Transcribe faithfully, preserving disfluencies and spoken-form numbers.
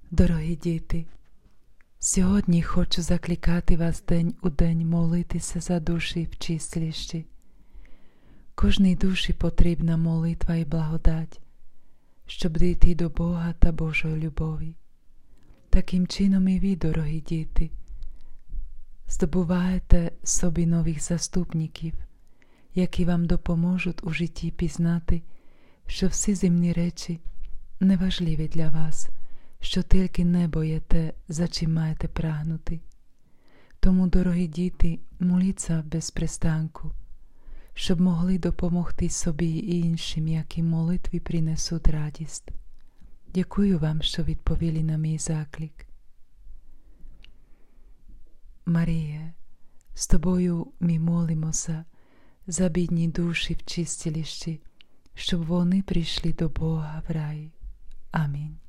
Дорогі діти, сьогодні хочу закликати вас день у день молитися за душі в чистилищі. Кожній душі потрібна молитва і благодать, щоб дійти до Бога та Божої любові. Таким чином і ви, дорогі діти, здобуваєте собі нових заступників, які вам допоможуть у житті пізнати, що всі земні речі неважливі для вас, що тільки небо є те, за чим маєте прагнути. Тому, дорогі діти, моліться без перестанку, щоб могли допомогти собі і іншим, які молитви принесуть радість. Дякую вам, що відповіли на мій заклик. Маріє, з тобою ми молимося за бідні душі в чистилищі, щоб вони прийшли до Бога в рай. Амінь.